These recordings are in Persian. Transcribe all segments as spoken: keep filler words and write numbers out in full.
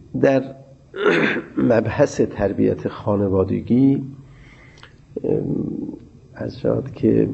در مبحث تربیت خانوادگی از شد که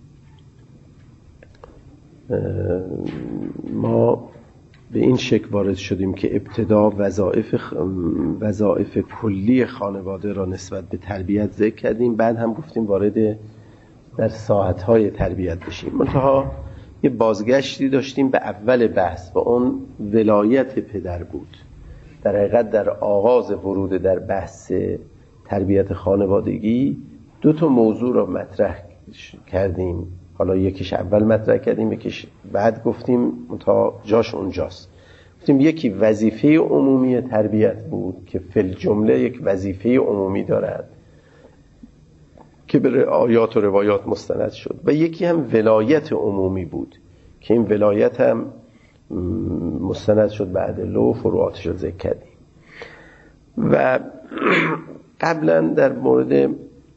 ما به این شکل وارد شدیم که ابتدا وظایف خ... وظایف کلی خانواده را نسبت به تربیت ذکر کردیم، بعد هم گفتیم وارد در ساعتهای تربیت بشیم. منتها یه بازگشتی داشتیم به اول بحث و اون ولایت پدر بود. در حقیقت در آغاز ورود در بحث تربیت خانوادگی دو تا موضوع را مطرح کردیم. حالا یکیش اول مطرح کردیم، یکیش بعد گفتیم تا جاش اونجاست. گفتیم یکی وظیفه عمومی تربیت بود که فی الجمله یک وظیفه عمومی دارد که به آیات و روایات مستند شد، و یکی هم ولایت عمومی بود که این ولایت هم مستند شد به ادله و فروعاتش رو ذکر کردیم. و قبلا در مورد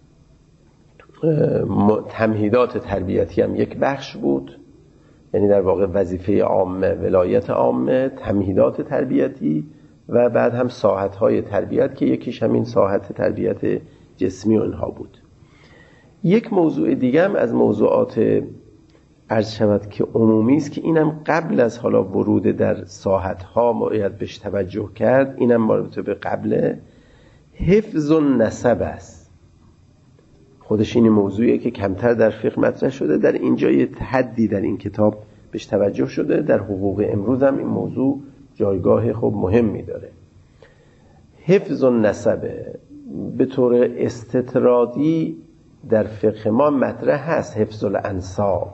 تمهیدات تربیتی هم یک بخش بود، یعنی در واقع وظیفه عامه، ولایت عامه، تمهیدات تربیتی، و بعد هم ساحت‌های تربیت که یکیش همین ساحت تربیت جسمی و اینها بود. یک موضوع دیگه هم از موضوعات عرض شود که عمومی است که اینم قبل از حالا ورود در ساحت‌ها باید بهش توجه کرد، اینم مربوط به قبله، حفظ النسب است. خودش این موضوعیه که کمتر در فقه مطرح شده، در اینجا یه حدی در این کتاب بهش توجه شده. در حقوق امروز هم این موضوع جایگاه خوب مهمی داره. حفظ النسب به طور استطرادی در فقه ما مطرح هست، حفظ الانساب.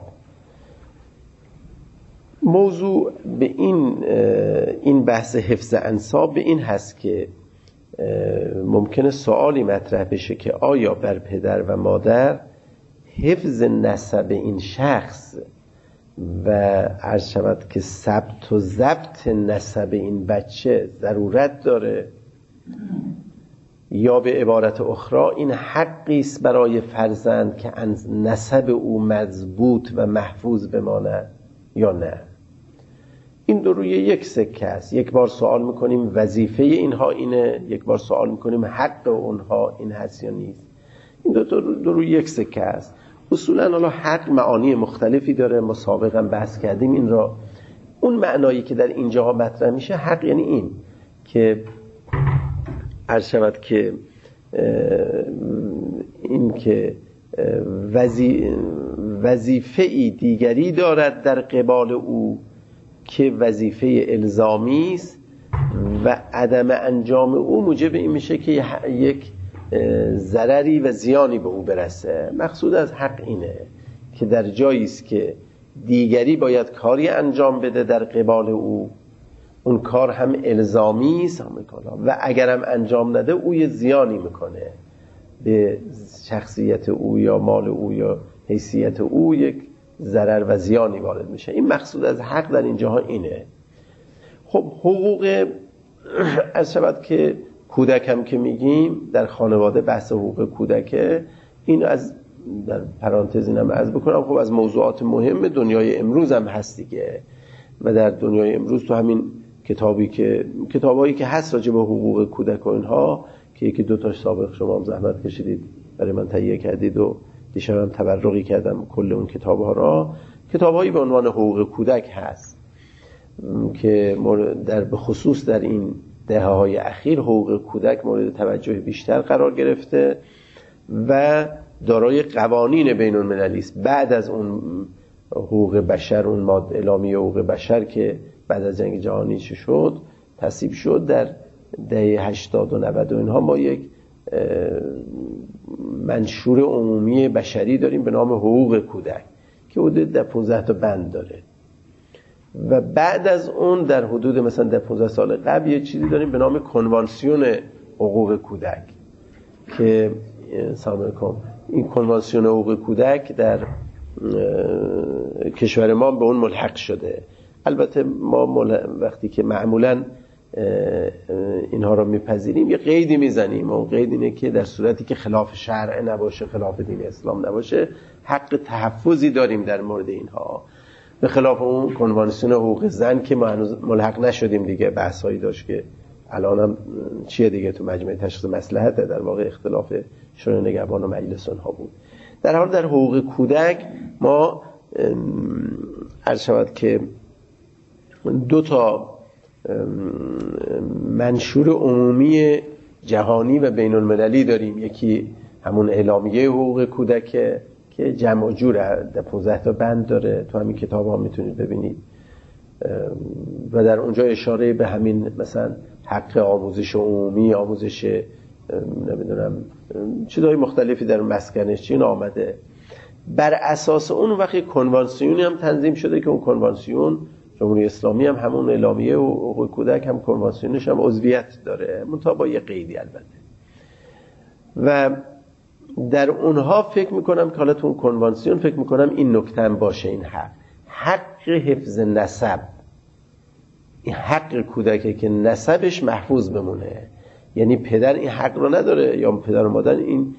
موضوع به این این بحث حفظ انساب به این هست که ممکنه سوالی مطرح بشه که آیا بر پدر و مادر حفظ نسب این شخص و عرض شود که ثبت و ضبط نسب این بچه ضرورت داره، یا به عبارت اخرى این حقی است برای فرزند که نسب او مضبوط و محفوظ بماند یا نه. این دو روی یک سکه است. یک بار سوال میکنیم وظیفه اینها اینه، یک بار سوال میکنیم حق اونها این هست یا نیست. این دو, دو, دو روی یک سکه است. اصولا حالا حق معانی مختلفی داره، ما سابقا بحث کردیم این را. اون معنایی که در اینجا مطرح میشه حق یعنی این که عرض شود که این که وظیفه ای دیگری دارد در قبال او که وظیفه الزامی است و عدم انجام او موجب این میشه که یک ضرری و زیانی به او برسه. مقصود از حق اینه که در جایی است که دیگری باید کاری انجام بده در قبال او، اون کار هم الزامی است و اگرم انجام نده او یه زیانی میکنه به شخصیت او یا مال او یا حیثیت او، یک ضرر و زیانی وارد میشه. این مقصود از حق در اینجاها اینه. خب حقوق از شود که کودک هم که میگیم در خانواده بحث حقوق کودکه، این از در پرانتز اینم عرض بکنم خب از موضوعات مهم دنیای امروز هم هست دیگه. و در دنیای امروز تو همین کتابی که کتابایی که هست راجع به حقوق کودک و اینها که یکی دو تاش سابق شما هم زحمت کشیدید برای من تهیه کردید و دیشب هم تبرقی کردم کل اون کتاب‌ها را، کتاب‌هایی به عنوان حقوق کودک هست که در به خصوص در این دهه‌های اخیر حقوق کودک مورد توجه بیشتر قرار گرفته و دارای قوانین بین‌المللی است. بعد از اون حقوق بشر، اون ماده اعلامیه حقوق بشر که بعد از جنگ جهانی چه شد تصویب شد، در دهه هشتاد و نود و اینها ما یک منشور عمومی بشری داریم به نام حقوق کودک که حدود در پانزده تا بند داره. و بعد از اون در حدود مثلا در پانزده سال قبل یه چیزی داریم به نام کنوانسیون حقوق کودک که سلام علیکم این کنوانسیون حقوق کودک در کشور ما به اون ملحق شده. البته ما وقتی که معمولاً اینها رو میپذیریم یه قیدی میزنیم، اون قید اینه که در صورتی که خلاف شرع نباشه، خلاف دین اسلام نباشه، حق تحفظی داریم در مورد اینها، به خلاف اون کنوانسیون حقوق زن که ما هنوز ملحق نشدیم دیگه، بحثایی داشت که الان هم چیه دیگه تو مجمع تشخیص مصلحت در واقع اختلاف شورای نگهبان و مجلس اونها بود. در حال در حقوق کودک ما عرض شود که دو تا منشور عمومی جهانی و بین المللی داریم. یکی همون اعلامیه حقوق کودک که جمع و جور در پانزده تا بند داره، تو همین کتاب ها میتونید ببینید و در اونجا اشاره به همین مثلا حق آموزش عمومی، آموزش نمیدونم چیزهای مختلفی در مسکنشین آمده. بر اساس اون وقتی کنوانسیونی هم تنظیم شده که اون کنوانسیون جمهوری اسلامی هم همون اعلامیه و حقوق کودک هم کنوانسیونش هم عضویت داره، منتها با یه قیدی البته. و در اونها فکر میکنم که حالا تو اون کنوانسیون فکر میکنم این نکته هم باشه، این حق حق حفظ نسب، این حق کودکه که نسبش محفوظ بمونه. یعنی پدر این حق رو نداره یا پدر و مادر این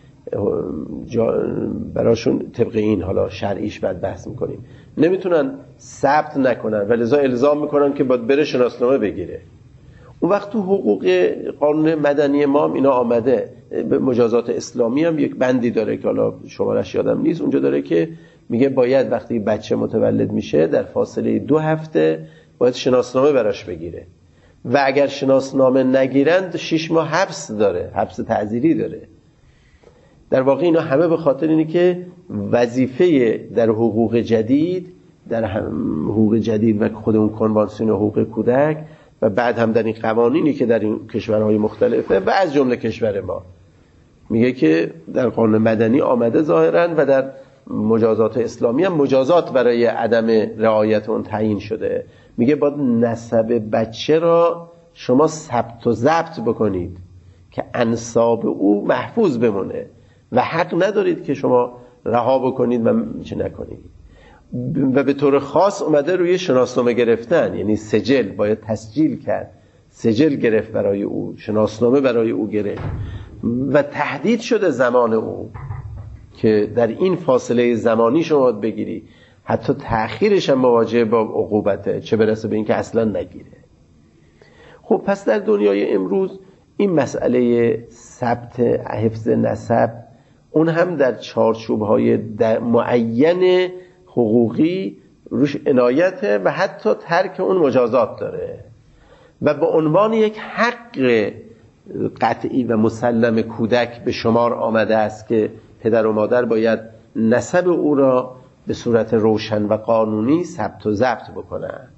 براشون طبق این حالا شرعیش بعد بحث میکنیم نمیتونن ثبت نکنن و لذا الزام میکنن که باید بره شناسنامه بگیره. اون وقت تو حقوق قانون مدنی ما اینا آمده. مجازات اسلامی هم یک بندی داره که حالا شمارش یادم نیست، اونجا داره که میگه باید وقتی بچه متولد میشه در فاصله دو هفته باید شناسنامه براش بگیره و اگر شناسنامه نگیرند شش ماه حبس داره، حبس تعزیری داره. در واقع اینا همه به خاطر اینه که وظیفه در حقوق جدید، در حقوق جدید و خود اون کنوانسیون حقوق کودک و بعد هم در این قوانینی که در این کشورهای مختلفه و از جمله کشور ما میگه که در قانون مدنی آمده ظاهرا و در مجازات اسلامی هم مجازات برای عدم رعایت اون تعیین شده. میگه باید نسب بچه را شما ثبت و ضبط بکنید که انساب او محفوظ بمونه و حق ندارید که شما رها بکنید و چه نکنید. و به طور خاص اومده روی شناسنامه گرفتن، یعنی سجل باید تسجیل کرد، سجل گرفت برای او، شناسنامه برای او گرفت و تهدید شده زمان او که در این فاصله زمانی شما باید بگیری، حتی تأخیرش هم مواجه با عقوبته، چه برسه به این که اصلا نگیره. خب پس در دنیای امروز این مسئله ثبت حفظ نسب اون هم در چارچوب‌های معین حقوقی روش عنایته و حتی ترک اون مجازات داره و به عنوان یک حق قطعی و مسلم کودک به شمار آمده است که پدر و مادر باید نسب او را به صورت روشن و قانونی ثبت و ضبط بکنن.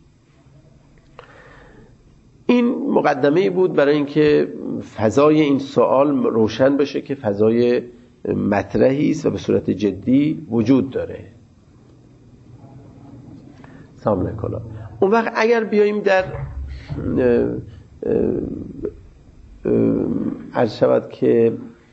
این مقدمه بود برای اینکه فضای این سوال روشن بشه که فضای مطرحی است و به صورت جدی وجود داره. سلام علیکم. اون وقت اگر بیاییم در عرض شود که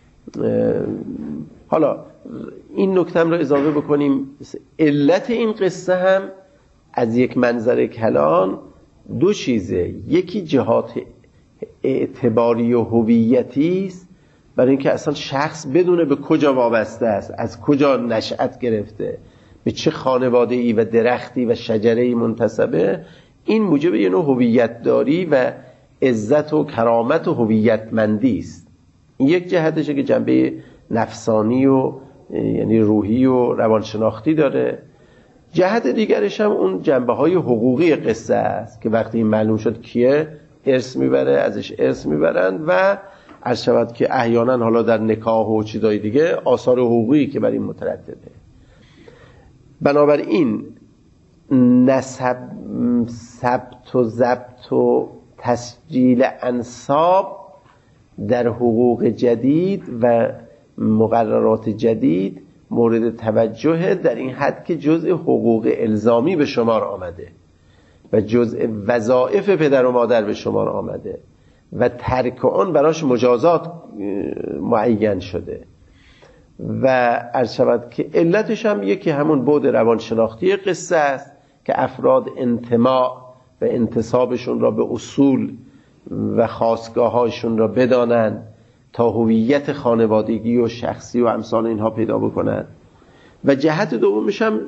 حالا این نکته رو اضافه بکنیم، علت این قصه هم از یک منظر کلان دو چیزه. یکی جهات اعتباری و هویتی است، برای اینکه اصلا شخص بدونه به کجا وابسته است، از کجا نشأت گرفته، به چه خانواده‌ای و درختی و شجره‌ای منتسبه. این موجب یه نوع هویت داری و عزت و کرامت و هویتمندی است. این یک جهتشه که جنبه نفسانی و یعنی روحی و روانشناختی داره. جهت دیگرش هم اون جنبه‌های حقوقی قصه است که وقتی این معلوم شد کیه ارث میبره، ازش ارث میبرند و عرض شود که احیانا حالا در نکاح و چیزای دیگه آثار حقوقی که بر این مترتبه. بنابراین نسب ثبت و ضبط و تسجیل انساب در حقوق جدید و مقررات جدید مورد توجه در این حد که جزء حقوق الزامی به شمار آمده و جزء وظایف پدر و مادر به شمار آمده و ترک آن براش مجازات معین شده و عرض شود که علتش هم یکی همون بعد روانشناختی قصه است که افراد انتماع و انتسابشون را به اصول و خاستگاه‌هاشون را بدانند تا هویت خانوادگی و شخصی و امثال اینها پیدا بکنند. و جهت دومش هم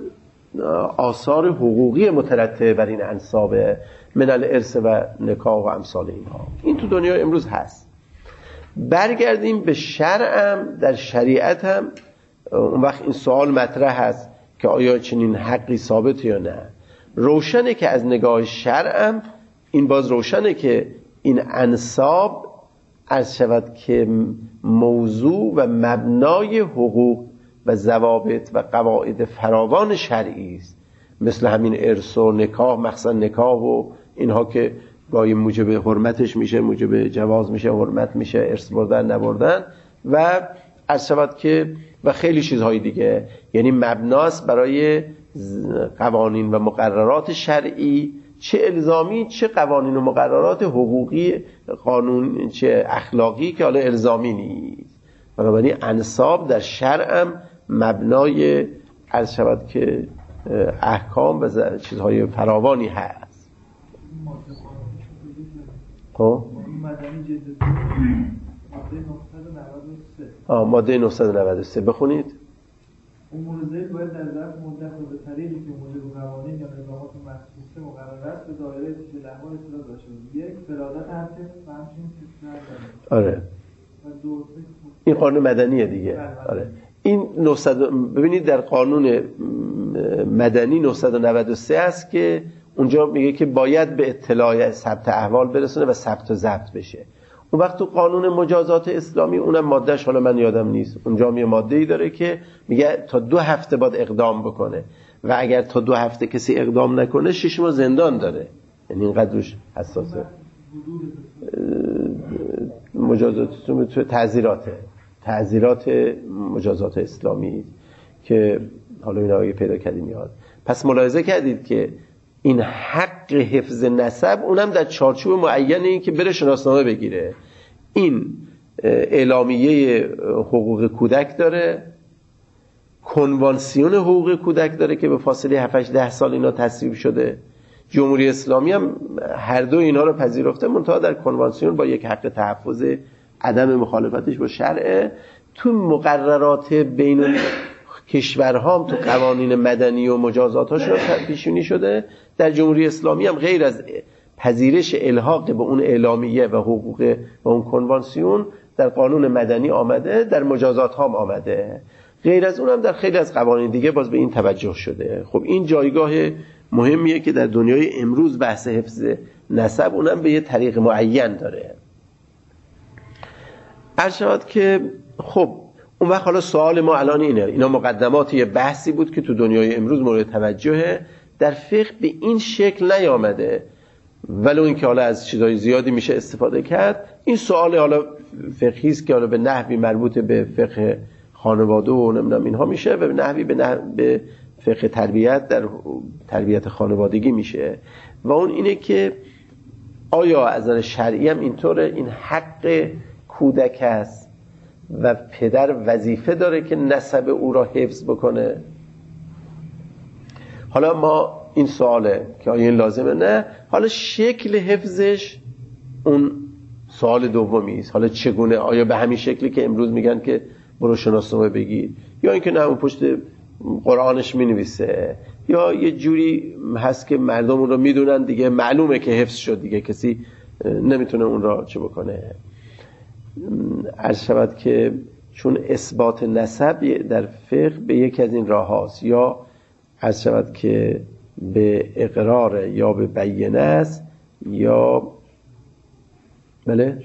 آثار حقوقی مترتب بر این انساب من الارث و نکاح و امثال اینها. این تو دنیا امروز هست. برگردیم به شرعم، در شریعت هم اون وقت این سوال مطرح هست که آیا چنین حقی ثابت یا نه. روشنه که از نگاه شرعم این باز روشنه که این انساب عرض شود که موضوع و مبنای حقوق و ضوابط و قواعد فراوان شرعی است، مثل همین ارث و نکاح، مخصوصا نکاح و اینها که گاهی موجب حرمتش میشه، موجب جواز میشه، حرمت میشه، ارث بردن نبردن و عرض شود که و خیلی چیزهای دیگه. یعنی مبناست برای قوانین و مقررات شرعی، چه الزامی چه قوانین و مقررات حقوقی، قانون چه اخلاقی که حالا الزامی نیست. بنابراین انساب در شرعم مبنای عرض شود که احکام و چیزهای فراوانی هست. خب آه ماده نهصد و نود و سه بخونید. امور ذیل باید در ظرف مدت و به طریقی که موجب قوانین یا نظامات مخصوصه مقرر است به دایره پیش الاحوال اطلاع داشته باشد. یک فرادت هم که همچنین که آره این قانون مدنیه دیگه. آره این نهصد ببینید در قانون مدنی نهصد و نود و سه است که اونجا میگه که باید به اطلاع ثبت احوال برسونه و ثبت و ضبط بشه. اون وقت تو قانون مجازات اسلامی اونم مادهش حالا من یادم نیست، اونجا یه ماده‌ای داره که میگه تا دو هفته باید اقدام بکنه و اگر تا دو هفته کسی اقدام نکنه شش ماه زندان داره. یعنی اینقدر روش حساسه. مجازات تو تعزیراته تعزیرات مجازات اسلامی که حالا اینا اگه پیدا کردی میاد. پس ملاحظه کردید که این حق حفظ نسب اونم در چارچوب معینی که بره شناسنامه بگیره. این اعلامیه حقوق کودک داره، کنوانسیون حقوق کودک داره که به فاصله هفت هشت ده سال اینا تصویب شده. جمهوری اسلامی هم هر دو اینا رو پذیرفته، منتها در کنوانسیون با یک حق تحفظ عدم مخالفتش با شرع. تو مقررات بین کشورها هم تو قوانین مدنی و مجازاتاشون پیشونی شده. در جمهوری اسلامی هم غیر از پذیرش الحاق به اون اعلامیه و حقوق و اون کنوانسیون در قانون مدنی آمده، در مجازات هم آمده. غیر از اون هم در خیلی از قوانین دیگه باز به این توجه شده. خب این جایگاه مهمیه که در دنیای امروز بحث حفظ نسب اونم به یه طریق معین داره. عرض شود که خب اون وقت حالا سوال ما الان اینه، اینا مقدمات یه بحثی بود که تو دنیای امروز مورد توجهه. در فقه به این شکل نیامده، ولو اینکه حالا از چیزای زیادی میشه استفاده کرد. این سوال حالا فقهی است که حالا به نحوی مربوط به فقه خانواده و نمیدونم اینها میشه، و به نحوی به, نحو به فقه تربیت در تربیت خانوادگی میشه. و اون اینه که آیا از نظر شرعی هم اینطوره، این حق کودک است و پدر وظیفه داره که نسب او را حفظ بکنه. حالا ما این سواله که آیا این لازمه نه، حالا شکل حفظش اون سوال دومی است. حالا چگونه، آیا به همین شکلی که امروز میگن که برو شناسنامه بگیر، یا اینکه نه اون پشت قرآنش مینویسه، یا یه جوری هست که مردم اون رو میدونن دیگه، معلومه که حفظ شد دیگه، کسی نمیتونه اون را چه بکنه. عرض شود که چون اثبات نسب در فقه به یکی از این راه هاست، یا عرض شود که به اقرار یا به بیانه است، یا بله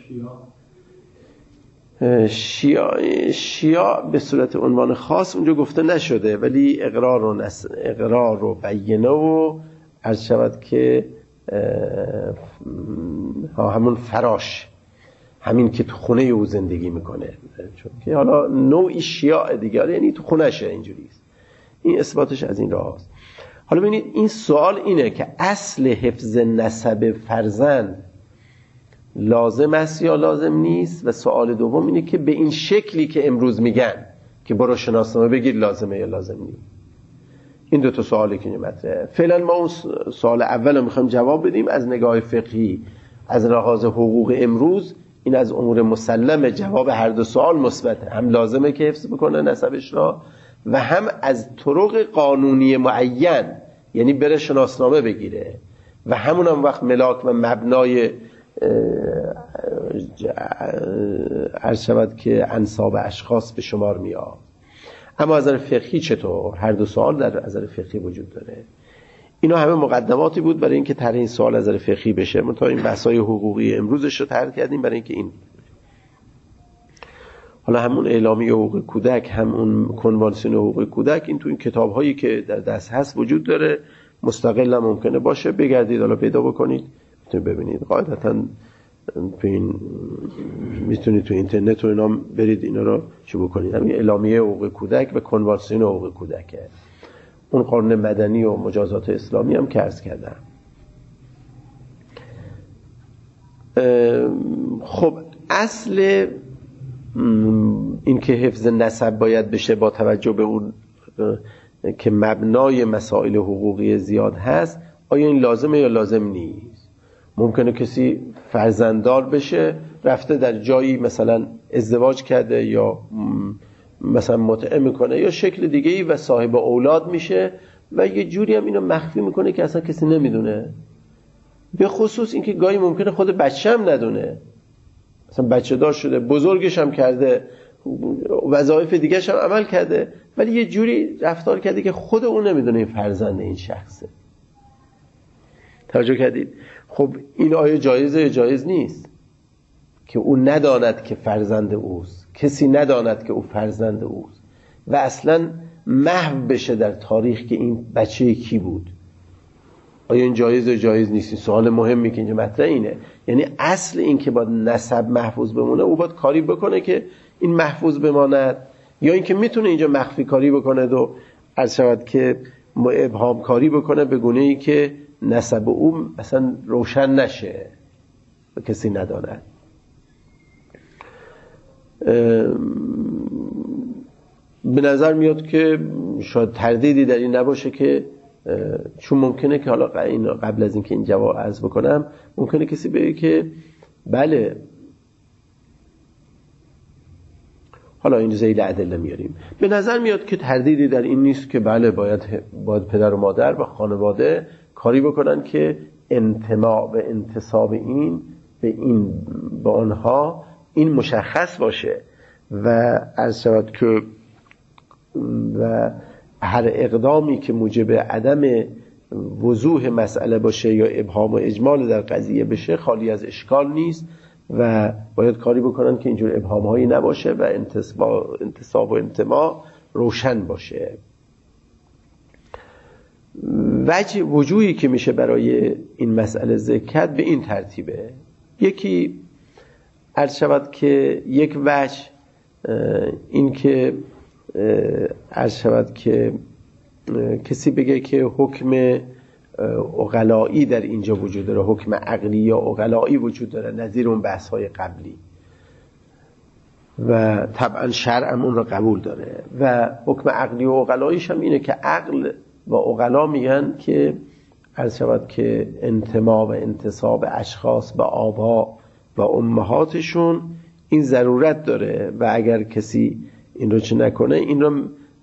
شیعه شیعه به صورت عنوان خاص اونجا گفته نشده، ولی اقرار و نس... اقرار و بیانه و عرض شود که همون فراش، همین که تو خونه او زندگی میکنه، چون که حالا نوعی شیعه دیگه، یعنی تو خونه شه اینجوری است. این اثباتش از این راه هست. حالا ببینید این سوال اینه که اصل حفظ نسب فرزند لازم است یا لازم نیست، و سوال دوم اینه که به این شکلی که امروز میگن که برو شناسنامه بگیر لازمه یا لازم نیست. این دو تا سوالی که مطرحه. فعلا ما اون سوال اول رو میخوایم جواب بدیم از نگاه فقهی، از لحاظ حقوق امروز. این از امور مسلمه، جواب هر دو سوال مثبته، هم لازمه که حفظ بکنه نسبش را و هم از طرق قانونی معین، یعنی بره شناسنامه بگیره و همون هم وقت ملاک و مبنای عرض شود که انساب اشخاص به شمار میاد. اما از نظر فقهی چطور؟ هر دو سوال در نظر فقهی وجود داره. اینا همه مقدماتی بود برای اینکه طرح این سوال از نظر فقهی بشه. ما تا این بحث‌های حقوقی امروزش رو طرح کردیم برای اینکه این حالا همون اعلامیه حقوق کودک، همون کنوانسیون حقوق کودک، این تو این کتاب‌هایی که در دست هست وجود داره. مستقل هم ممکنه باشه، بگردید حالا پیدا بکنید میتونید ببینید. قاعدتاً تو این میتونید تو اینترنت و اینا برید اینا رو چه بکنید. همین اعلامیه حقوق کودک و کنوانسیون حقوق کودکه، اون قانون مدنی و مجازات اسلامی هم که عرض کردم. خب اصل این که حفظ نسب باید بشه با توجه به اون که مبنای مسائل حقوقی زیاد هست، آیا این لازمه یا لازم نیست؟ ممکنه کسی فرزنددار بشه، رفته در جایی مثلا ازدواج کرده یا مثلا متعه میکنه یا شکل دیگه ای و صاحب اولاد میشه و یه جوری هم اینو مخفی میکنه که اصلا کسی نمیدونه. به خصوص اینکه گاهی ممکنه خود بچه هم ندونه، مثلا بچه دار شده، بزرگش هم کرده، وظایف دیگه‌ش هم عمل کرده، ولی یه جوری رفتار کرده که خود اون نمیدونه این فرزند این شخصه. توجه کردید؟ خب این آیا جایزه یا جایز نیست که اون نداند که فرزند اوست، کسی نداند که او فرزند اوست و اصلا محو بشه در تاریخ که این بچه کی بود؟ آیا این جایز یا جایز نیست؟ این سوال مهمی که اینجا مطرح اینه. یعنی اصل این که باید نسب محفوظ بمونه، او باید کاری بکنه که این محفوظ بماند، یا اینکه میتونه اینجا مخفی کاری بکنه و عرض شود که ابهام کاری بکنه به گونه ای که نسب او مثلا روشن نشه و کسی نداند. به نظر میاد که شاید تردیدی در این نباشه که چون ممکنه که حالا قبل از اینکه این جواب عرض بکنم ممکنه کسی بگه که بله، حالا این ذیل ادله میاریم، به نظر میاد که تردیدی در این نیست که بله باید باید پدر و مادر و خانواده کاری بکنن که انتماء و انتساب این به این به آنها این مشخص باشه و عرض شود که و هر اقدامی که موجب عدم وضوح مسئله باشه یا ابهام و اجمال در قضیه بشه خالی از اشکال نیست و باید کاری بکنن که اینجور ابهام هایی نباشه و انتساب و انتماء روشن باشه. وجه وجوهی که میشه برای این مسئله ذکر کرد به این ترتیبه. یکی عرض شود که یک وجه این که عرض شود که کسی بگه که حکم عقلایی در اینجا وجود داره، حکم عقلی یا عقلایی وجود داره، نظیر اون بحث های قبلی، و طبعا شرع هم اون رو قبول داره. و حکم عقلی و عقلاییش هم اینه که عقل و عقلا میگن که عرض شود که انتماء و انتساب اشخاص به آبا و امهاتشون این ضرورت داره و اگر کسی این رو چه نکنه این رو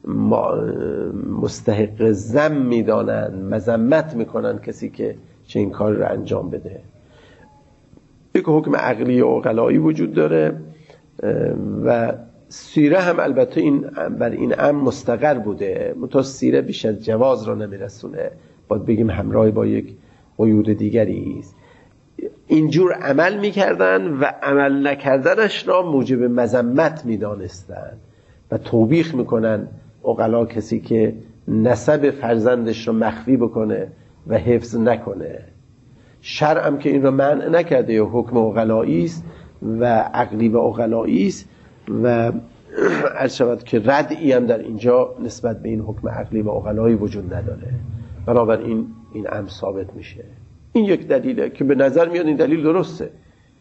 مستحق ذم میدانن، مذمت میکنن کسی که چه این کار رو انجام بده. یک حکم عقلی و عقلایی وجود داره و سیره هم البته این بر این امر مستقر بوده، منتها سیره بیش از جواز را نمیرسونه، باید بگیم همراه با یک قیود دیگری است. اینجور عمل میکردن و عمل نکردنش را موجب مذمت میدانستن و توبیخ میکنن عقلا کسی که نسب فرزندش رو مخفی بکنه و حفظ نکنه. شرع هم که این رو منع نکرده، یا حکم عقلایی است و عقلی و عقلایی است و عرض شود که ردعی هم در اینجا نسبت به این حکم عقلی و عقلایی وجود نداره، بنابراین این امر ثابت میشه. این یک دلیله که به نظر میاد این دلیل درسته،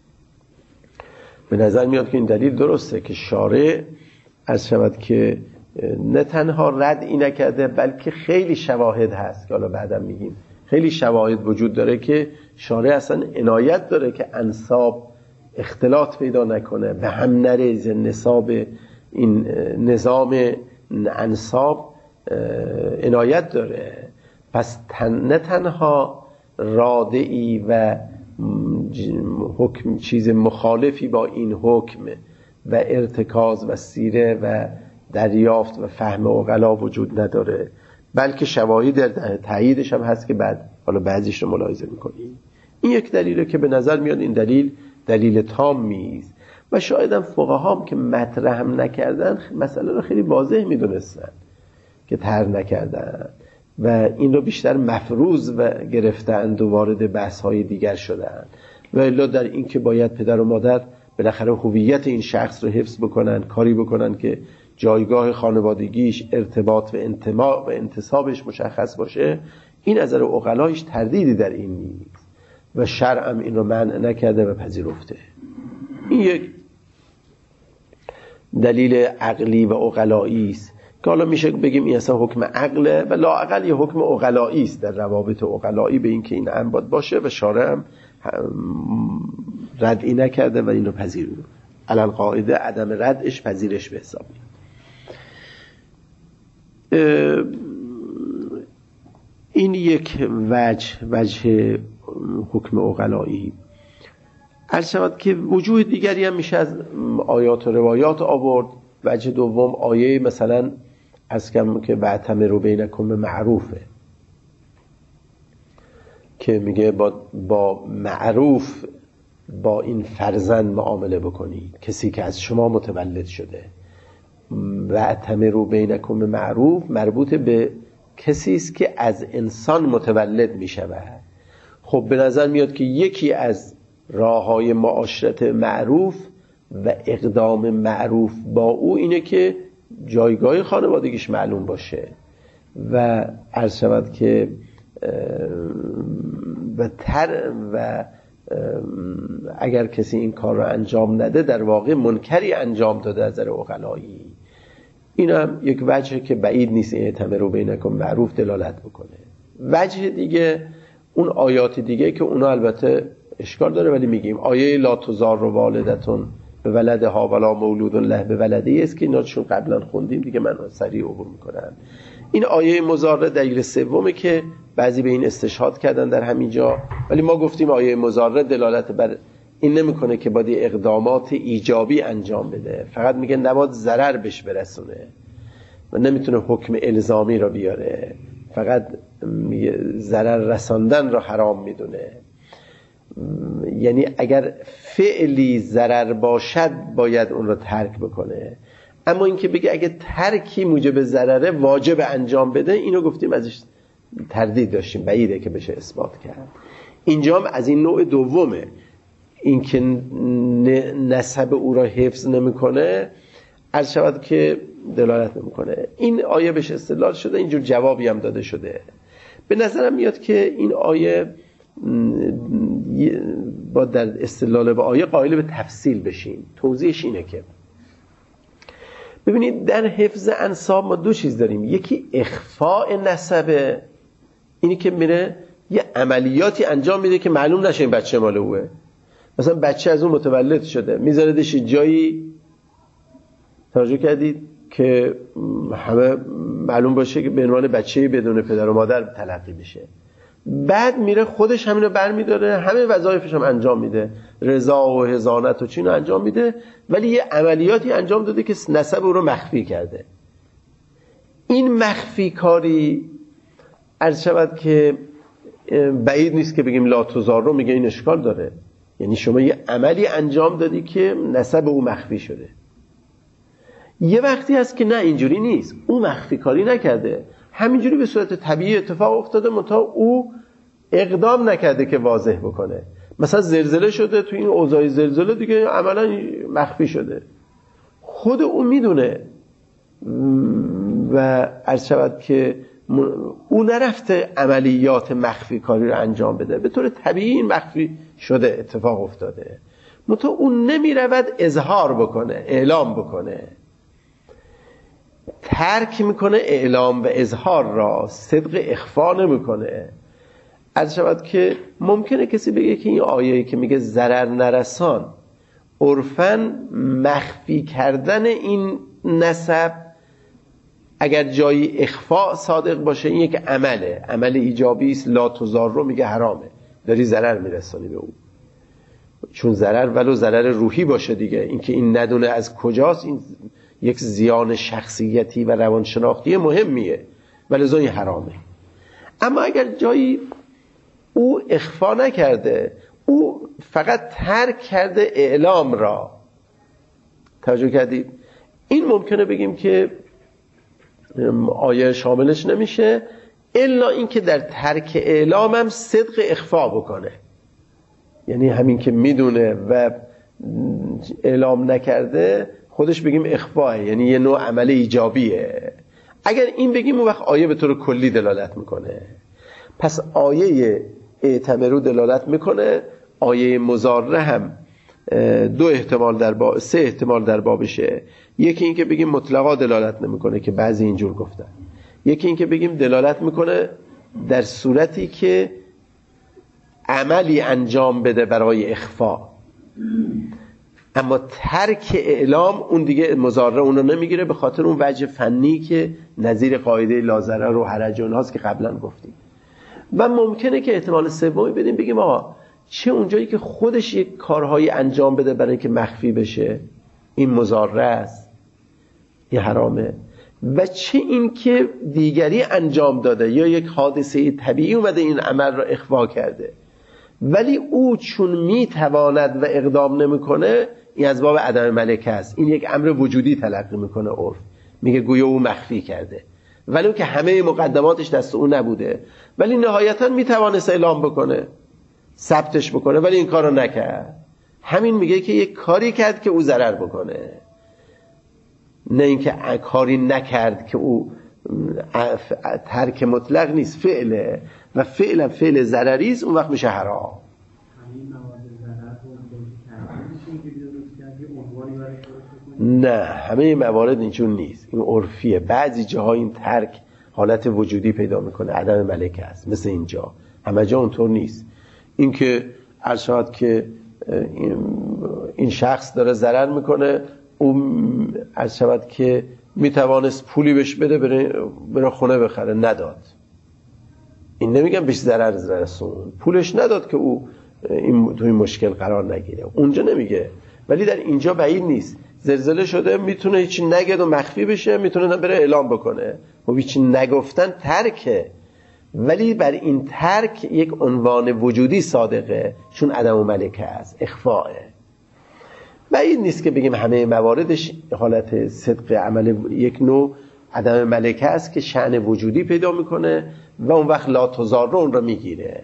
به نظر میاد که این دلیل درسته که شارع عرض شود که نه تنها ردعی نکرده بلکه خیلی شواهد هست که حالا بعدم میگیم، خیلی شواهد وجود داره که شارع اصلا عنایت داره که انساب اختلاط پیدا نکنه، به هم نریزه نساب این نظام انساب عنایت داره. پس تن نه تنها رادعی و حکم چیز مخالفی با این حکم و ارتکاز و سیره و دریافت و فهم عقلا وجود نداره، بلکه شواهد در تاییدش هم هست که بعد حالا بعضیش رو ملاحظه میکنیم. این یک دلیله که به نظر میاد این دلیل دلیل تامی است و شاید هم فقها هم که مطرح هم نکردن مسئله رو خیلی واضح میدونستن که طرح نکردن و این رو بیشتر مفروض و گرفتن و وارد بحث های دیگر شدن و الا در این که باید پدر و مادر بالاخره هویت این شخص رو حفظ بکنن، کاری بکنن که جایگاه خانوادگیش، ارتباط و انتماء و انتسابش مشخص باشه. این نظر عقلایش تردیدی در این نیست و شرع هم این رو منع نکرده و پذیرفته. این یک دلیل عقلی و عقلایی است که حالا میشه بگیم این اصلا حکم عقله و لااقل یه حکم عقلایی است در روابط عقلایی به این که این هم باید باشه و شارع هم ردی نکرده و این رو پذیرفته. علل قاعده عدم ردش پذیرش به حساب میاد. این یک وجه وجه حکم عقلایی. عرض شود که وجوه دیگری هم میشه از آیات و روایات آورد. وجه دوم آیه مثلا از کم که واعتمروا بینکم معروفه که میگه با, با معروف با این فرزند معامله بکنید، کسی که از شما متولد شده. واعتمروا بینکم معروف مربوط به کسی است که از انسان متولد میشود. خب به نظر میاد که یکی از راههای معاشرت معروف و اقدام معروف با او اینه که جایگاه خانوادگیش معلوم باشه و عرض شود که و تر و اگر کسی این کار رو انجام نده در واقع منکری انجام داده از نظر عقلایی. این هم یک وجه که بعید نیست اعتمروا بینکم معروف دلالت بکنه. وجه دیگه اون آیات دیگه که اونا البته اشکال داره ولی میگیم آیه لا تضار والدتون به ولدها ولا مولود له به ولده است که اینا چون قبلا خوندیم دیگه من سریع عبور میکنم. این آیه مضاره دلیل سومه که بعضی به این استشهاد کردن در همین جا، ولی ما گفتیم آیه مضاره دلالت بر این نمیکنه که باید اقدامات ایجابی انجام بده، فقط میگه نباید ضرر بهش برسونه و نمیتونه حکم الزامی را بیاره، فقط ضرر رساندن را حرام میدونه. یعنی اگر فعلی ضرر باشد باید اون را ترک بکنه، اما اینکه بگه اگه ترکی موجب ضرره واجب انجام بده، اینو گفتیم ازش تردید داشتیم، بعیده که بشه اثبات کرد. اینجا هم از این نوع دومه، اینکه نسب او را حفظ نمیکنه عرض شود که دلالت نمیکنه. این آیه بهش استدلال شده، اینجور جوابی هم داده شده. به نظرم میاد که این آیه با در استدلال به آیه قائل به تفصیل بشین. توضیحش اینه که ببینید در حفظ انساب ما دو چیز داریم، یکی اخفاء نسبه، اینی که میره یه عملیاتی انجام میده که معلوم نشه این بچه مال اوه. مثلا بچه از اون متولد شده میذاردش جایی، توجه کردید، که همه معلوم باشه که به عنوان بچه بدون پدر و مادر تلقی بشه، بعد میره خودش همینو برمیداره، همه وظایفش هم انجام میده، رضا و حضانت و چینو انجام میده، ولی یه عملیاتی انجام داده که نسب او رو مخفی کرده. این مخفی کاری عرض شود که بعید نیست که بگیم لا تضار رو میگه این اشکال داره، یعنی شما یه عملی انجام دادی که نسب او مخفی شده. یه وقتی هست که نه اینجوری نیست، او مخفی کاری نکرده، همینجوری به صورت طبیعی اتفاق افتاده، منتها او اقدام نکرده که واضح بکنه. مثلا زلزله شده، تو این اوضاع زلزله دیگه عملا مخفی شده، خود او میدونه و عرض شود که او نرفته عملیات مخفی کاری رو انجام بده، به طور طبیعی این مخفی شده، اتفاق افتاده، منتها اون نمیرود اظهار بکنه، اعلام بکنه، ترک میکنه اعلام و اظهار را، صدق اخفا نمیکنه. عرض شود که ممکنه کسی بگه که این آیه‌ای که میگه ضرر نرسان، عرفاً مخفی کردن این نسب اگر جایی اخفاء صادق باشه این یک عمله، عمل ایجابی است. لا تضار رو میگه حرامه، داری ضرر میرسانی به او، چون ضرر ولو ضرر روحی باشه دیگه، اینکه این ندونه از کجاست این یک زیان شخصیتی و روانشناختی مهمیه، ولی این حرامه. اما اگر جایی او اخفا نکرده، او فقط ترک کرده اعلام را، توجه کردید؟ این ممکنه بگیم که آیه شاملش نمیشه، الا اینکه در ترک اعلام هم صدق اخفا بکنه، یعنی همین که میدونه و اعلام نکرده خودش بگیم اخفاه، یعنی یه نوع عمل ایجابیه. اگر این بگیم اون وقت آیه به طور کلی دلالت میکنه. پس آیه ائتمروا دلالت میکنه، آیه مضاره هم دو احتمال در باب، سه احتمال در بابشه. یکی این که بگیم مطلقا دلالت نمیکنه که بعضی اینجور گفتن، یکی این که بگیم دلالت میکنه در صورتی که عملی انجام بده برای اخفا، اما ترک اعلام اون دیگه مضاره اونو نمیگیره، به خاطر اون وجه فنی که نظیر قاعده لا ضرر و حرج اونهاست که قبلا گفتیم. و ممکنه که احتمال سومی بدیم بگیم آقا چه اونجایی که خودش یک کارهایی انجام بده برای اینکه مخفی بشه این مضاره است، این حرامه، و چه این که دیگری انجام داده یا یک حادثه طبیعی اومده این عمل را اخفا کرده، ولی او چون میتواند و اقدام نمیکنه، این از باب عدم ملکه است. این یک امر وجودی تلقی میکنه عرف، میگه گویا او مخفی کرده، ولی که همه مقدماتش دست او نبوده، ولی نهایتا میتوانست اعلام بکنه، ثبتش بکنه، ولی این کارو نکرد. همین میگه که یک کاری کرد که او ضرر بکنه، نه اینکه کاری نکرد که او ترک مطلق نیست، فعله و فعلا فعل ضرری است، اون وقت میشه حرام. نه همه موارد اینجور نیست، این عرفیه. بعضی جاها این ترک حالت وجودی پیدا میکنه، عدم ملکه است، مثل اینجا. همه جا اونطور نیست. این که عرض شد که این شخص داره ضرر میکنه، اون عرض شد که میتوانست پولی بهش بده بره, بره خونه بخره، نداد. این نمیگم بهش ضرر رسون، پولش نداد که او این تو این مشکل قرار نگیره، اونجا نمیگه. ولی در اینجا بعید نیست، زلزله شده میتونه هیچی نگه و مخفی بشه، میتونه بره اعلام بکنه و هیچی نگفتن ترکه، ولی بر این ترک یک عنوان وجودی صادقه، چون عدم و ملکه است، اخفاء. بعید نیست که بگیم همه مواردش حالت صدق عمل یک نوع عدم ملکه است که شأن وجودی پیدا میکنه و اون وقت لا تضار اون رو میگیره.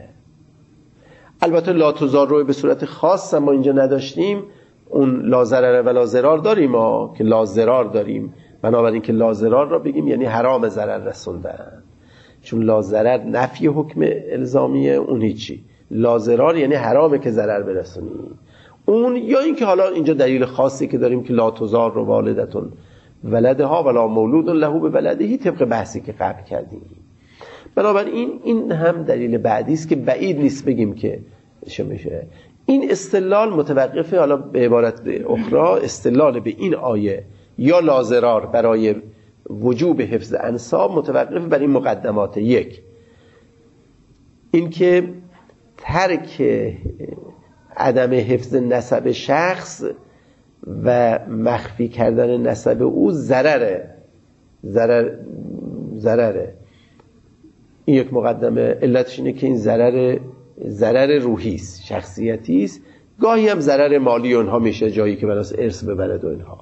البته لا تضار رو به صورت خاص ما اینجا نداشتیم، اون لا ضرر و لا ضرار داریم ما که لا ضرار داریم، بنابراین که لا ضرار را بگیم یعنی حرام ضرر رسوندن، چون لا ضرر نفی حکم الزامیه، اون هیچی. لا ضرار یعنی حرامه که ضرر برسونی اون، یا این که حالا اینجا دلیل خاصی که داریم که لا تضار رو والدتون ولدها ولا مولود له به ولدهی، طبق بحثی که قبل کردیم. بنابراین این هم دلیل بعدی است که بعید نیست بگیم که چه میشه. این استدلال متوقفه، حالا به عبارت اخرى استدلال به این آیه یا لا ضرار برای وجوب حفظ انساب متوقف بر این مقدمات. یک، این که ترک عدم حفظ نسب شخص و مخفی کردن نسب او ضرره، ضرر ضرره. این یک مقدمه. علتش اینه که این ضرر ضرر روحی است، شخصیتی است، گاهی هم ضرر مالی اونها میشه، جایی که براس ارث ببرد و اینها.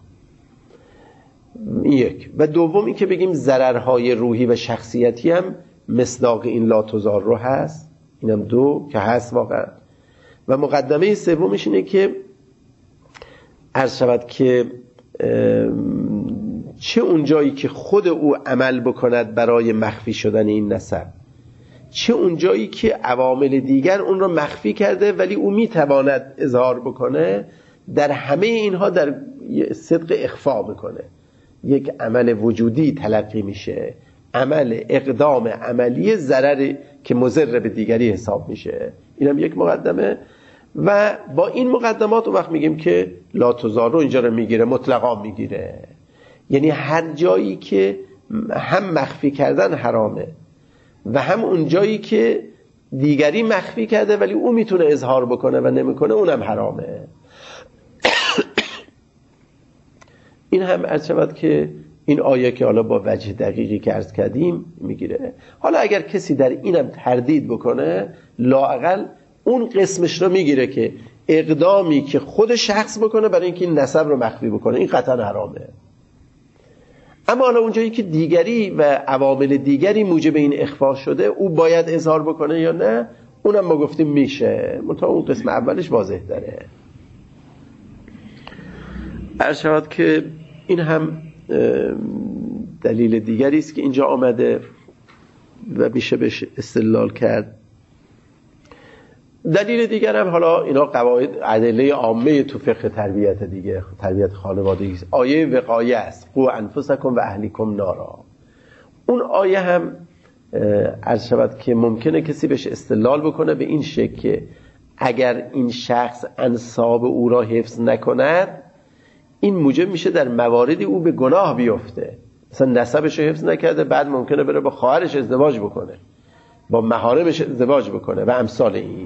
یک. و دوم این که بگیم ضررهای روحی و شخصیتی هم مصداق این لا تضار رو هست، اینم دو که هست واقعا. و مقدمه سومش اینه که عرض شود که چه اون جایی که خود او عمل بکند برای مخفی شدن این نسب، چه اون جایی که عوامل دیگر اون رو مخفی کرده ولی او میتواند اظهار بکنه، در همه اینها در صدق اخفا میکنه، یک عمل وجودی تلقی میشه، عمل اقدام عملی ضرر که مضر به دیگری حساب میشه. اینم یک مقدمه. و با این مقدمات اون وقت میگیم که لا تضار رو اینجا رو میگیره، مطلقا میگیره، یعنی هر جایی که هم مخفی کردن حرامه و هم اون جایی که دیگری مخفی کرده ولی او میتونه اظهار بکنه و نمیکنه اونم حرامه. این هم عرض شود که این آیه که حالا با وجه دقیقی که عرض کردیم میگیره. حالا اگر کسی در اینم تردید بکنه لااقل اون قسمش رو میگیره که اقدامی که خود شخص بکنه برای اینکه این نسب رو مخفی بکنه این قطعا حرامه. اما حالا اونجایی که دیگری و عوامل دیگری موجب این اخفا شده او باید اظهار بکنه یا نه، اونم ما گفتیم میشه، منتها اون قسم اولش واضح داره. عرض شود که این هم دلیل دیگری است که اینجا آمده و میشه بهش استدلال کرد. دلیل دیگر هم حالا اینا قواعد ادله عامه تو فقه تربیت دیگه، تربیت خانوادگی، آیه وقایه است، قو انفسکم و اهلیکم نارا. اون آیه هم عرض شود که ممکنه کسی بهش استدلال بکنه به این شکل که اگر این شخص انساب او را حفظ نکند این موجب میشه در مواردی او به گناه بیفته. مثلا نسبش رو حفظ نکرده بعد ممکنه بره با خواهرش ازدواج بکنه، با محارمش ازدواج بکنه و امثال این،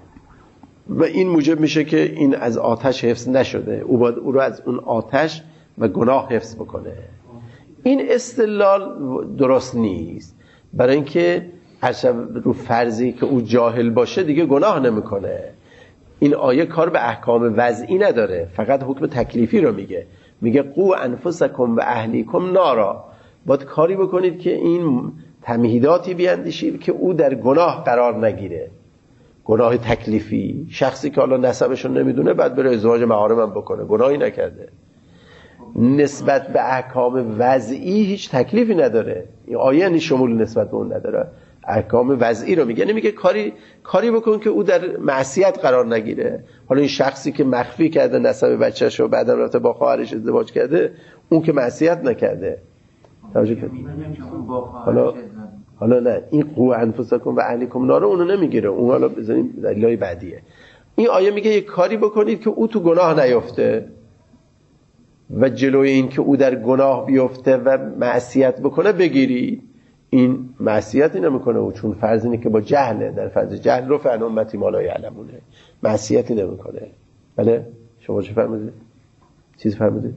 و این موجب میشه که این از آتش حفظ نشده، او باید او رو از اون آتش و گناه حفظ بکنه. این استدلال درست نیست، برای اینکه رو فرضی که او جاهل باشه دیگه گناه نمیکنه. این آیه کار به احکام وضعی نداره، فقط حکم تکلیفی رو میگه. میگه قو انفسکم و اهلیکم نارا، باید کاری بکنید که این تمهیداتی بیاندیشید که او در گناه قرار نگیره. گناه تکلیفی، شخصی که حالا نسبشون نمیدونه بعد بره ازدواج محارمم بکنه، گناهی نکرده. نسبت به احکام وضعی هیچ تکلیفی نداره. این آیه یعنی شمول نسبت به اون نداره، احکام وضعی رو میگه. نمیگه کاری کاری بکن که او در معصیت قرار نگیره. حالا این شخصی که مخفی کرده نسب بچه‌شو بعداً رفته با خواهرش ازدواج کرده، اون که معصیت نکرده. توجه کنید. حالا حالا نه، این قو انفسکم و اهلیکم نار اونو نمیگیره، اون حالا بزنیم دلایل بعدیه. این آیه میگه یک کاری بکنید که او تو گناه نیفته و جلوی این که او در گناه بیفته و معصیت بکنه بگیری. این معصیتی نمیکنه او، چون فرض اینه که با جهله، در فرض جهل رو فعن امتی ما لا یعلمونه، معصیتی نمیکنه. بله شما چه فرمودید؟ چیز فرمودید؟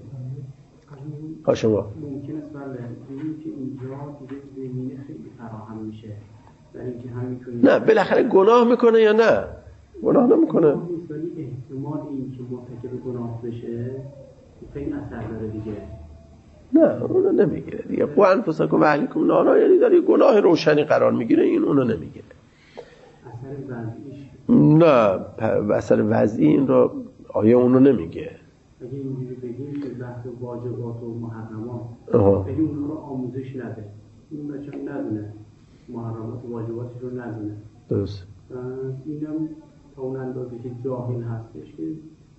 ها شما ممکن است بله ببینید که اینجا دیگه زمینه خیلی فراهم میشه، برای اینکه همین نه بالاخره گناه میکنه یا نه؟ گناه نمیکنه. مثلا احتمال این که مرتکب گناه بشه خیلی اثر داره دیگه. نه اونو نمیگیره دیگه. قو انفسکم و اهلیکم نارا یعنی در یه گناه روشنی قرار میگیره، این اونو نمیگیره. اثر وضعیش نه، اثر وضعی این رو آیه اونو نمیگه. اگه اینجوری بگیم که بحث واجبات و محرمات اگه اون رو آموزش نده، این بچه ندونه محرمات و واجباتش رو ندونه، درست. اینم تا اون اندازه که جاهل هستش که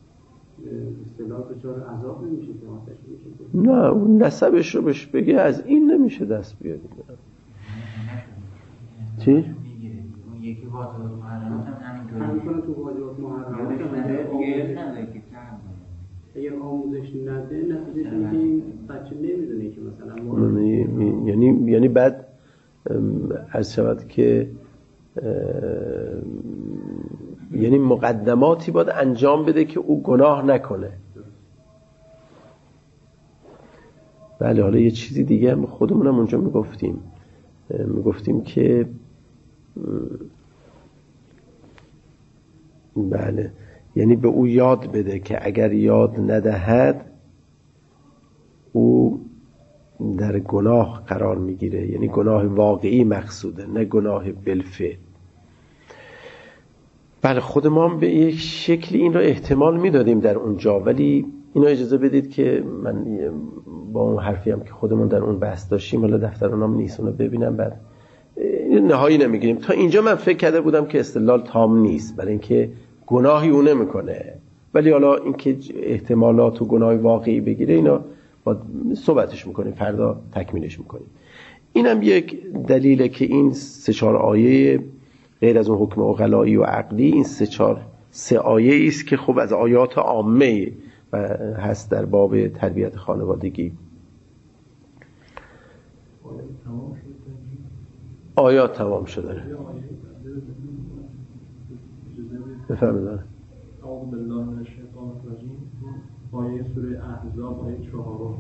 اصطلاح دچار عذاب نمیشه که آتش میشه. نه اون نسبش رو بهش بگه از این نمیشه دست بیاری. چی؟ اون یکی واجبات محرمات هم همینطوره. همینطوره تو واجبات محرمات اگر آموزش نده نتیجه اینه که این بچه نمیدونه که مثلا یعنی یعنی بعد عرض شود که یعنی مقدماتی باید انجام بده که او گناه نکنه. بله حالا یه چیزی دیگه هم خودمونم اونجا میگفتیم میگفتیم که بله یعنی به او یاد بده که اگر یاد ندهد او در گناه قرار میگیره، یعنی گناه واقعی مقصوده نه گناه بالفعل. بله خود ما به یک شکلی این را احتمال میدادیم در اونجا، ولی اینو اجازه بدید که من با اون حرفی هم که خودمون در اون بحث داشتیم حالا دفتر اونام نیست اونو ببینم بعد نهایی نمیگیریم. تا اینجا من فکر کرده بودم که استدلال تام نیست برای اینکه گناهی اون نمیکنه، ولی حالا اینکه احتمالات و گناه واقعی بگیره اینا با صحبتش میکنیم، فردا تکمیلش میکنیم. اینم یک دلیله که این سه چهار آیه غیر از اون حکم عقلایی و عقلی، این سه چهار سه آیه است که خب از آیات عامه هست در باب تربیت خانوادگی. آیات تمام شده. بفرمایید. اعوذ بالله من الشیطان الرجیم. آیه سوره احزاب آیه چهارم.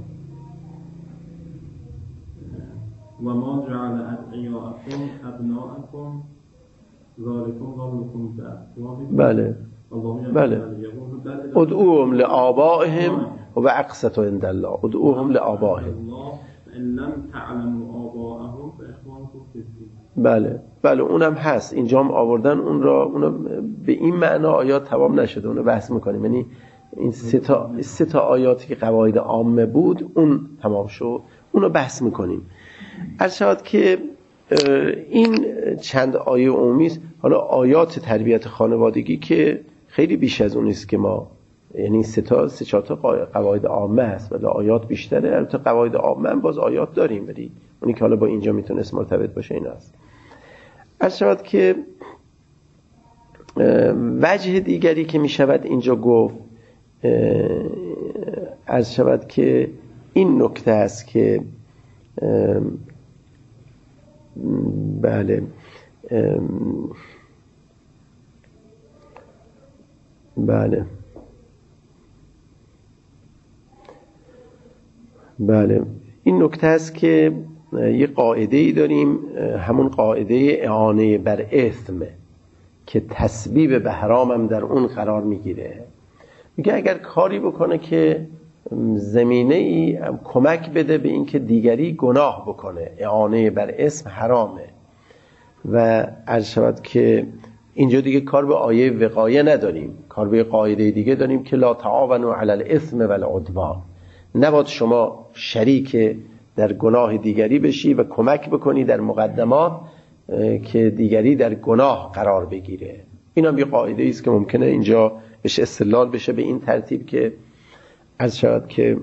و ما جعل ادعیاءکم ابناءکم ذالکم ظنکم بأفواهکم. بله بله. ادعوهم لآبائهم و اقسط عند الله. ادعوهم لآبائهم. ان لم تعلموا آباءهم فاخوانکم فی الدین. بله بله اونم هست. اینجا هم آوردن اون را، اونم به این معنا آیات تمام نشده، اونو بحث میکنیم. یعنی این سه تا سه تا آیاتی که قواعد عامه بود اون تمام شد، اونو بحث میکنیم. عرض شود که این چند آیه عمومی است. حالا آیات تربیت خانوادگی که خیلی بیش از اون است که ما، یعنی سه تا سه چهار تا قواعد عامه هست ولی آیات بیشتره. البته قواعد عامه هم باز آیات داریم ولی اونی که حالا با اینجا میتونست مرتبط باشه این است. عرض شود که وجه دیگری که میشود اینجا گفت، عرض شود که این نکته است که بله بله بله این نکته است که یه قاعده ای داریم، همون قاعده اعانه بر اثم که تسبیب به حرام هم در اون قرار میگیره. میگه اگر کاری بکنه که زمینه ای کمک بده به این که دیگری گناه بکنه، اعانه بر اسم حرامه. و عرض شود که اینجا دیگه کار به آیه وقایه نداریم، کار به قاعده دیگه داریم که لا تعاونوا علی الاثم والعدوان. نباید شما شریک در گناه دیگری بشی و کمک بکنی در مقدمات که دیگری در گناه قرار بگیره. این هم یه قاعده است که ممکنه اینجا بهش استدلال بشه به این ترتیب که عرض شود که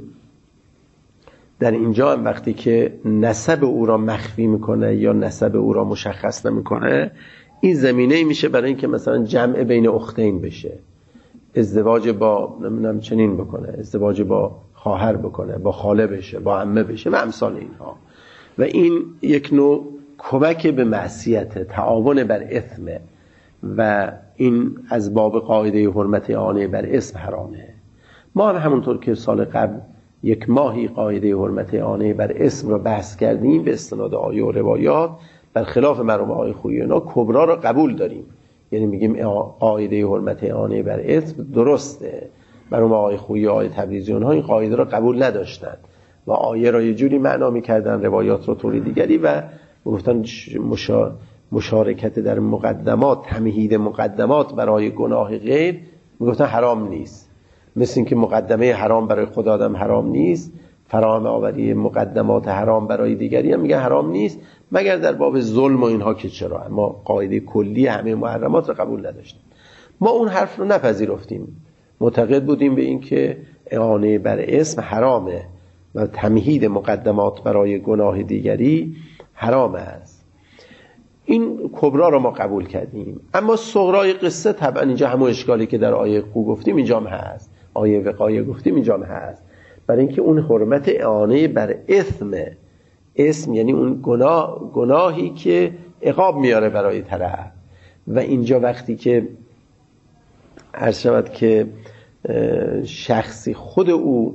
در اینجا هم وقتی که نسب او را مخفی میکنه یا نسب او را مشخص نمیکنه، این زمینه میشه برای اینکه مثلا جمع بین اختین بشه، ازدواج با نمیدونم چنین بکنه، ازدواج با خواهر بکنه، با خاله بشه، با عمه بشه و امثال اینها. و این یک نوع کمک به معصیت، تعاون بر اثمه و این از باب قاعده حرمت اعانه بر اسم حرامه. ما هم همونطور که سال قبل یک ماهی قاعده حرمت اعانه بر اسم را بحث کردیم به استناد آیه و روایات، برخلاف مرحوم آقای خویی اینا کبرا را قبول داریم. یعنی میگیم قاعده حرمت اعانه بر اسم درسته. مرحوم آقای خویی و آقای تبریزی اونها این قاعده را قبول نداشتند و آیه را یه جوری معنا میکردن، روایات را طوری دیگری، و گفتن مشا... مشارکت در مقدمات، تمهید مقدمات برای گناه غیر میگفتن حرام نیست. مثل این که مقدمه حرام برای خود آدم حرام نیست، فراهم آوری مقدمات حرام برای دیگری هم میگه حرام نیست، مگر در باب ظلم و اینها که چرا. ما قاعده کلی همه محرمات رو قبول نداشتیم. ما اون حرف رو نپذیرفتیم، معتقد بودیم به این که اعانه بر اسم حرامه و تمهید مقدمات برای گناه دیگری حرام است. این کبرا رو ما قبول کردیم. اما صغرای قصه طبعا اینجا همون اشکالی که در آیه قو گفتیم اینجا هم هست، آیه وقایه گفتیم اینجا هم هست. برای اینکه اون حرمت اعانه بر اسم، اسم یعنی اون گناه، گناهی که عقاب میاره برای طرف. و اینجا وقتی که عرض شود که شخصی خود او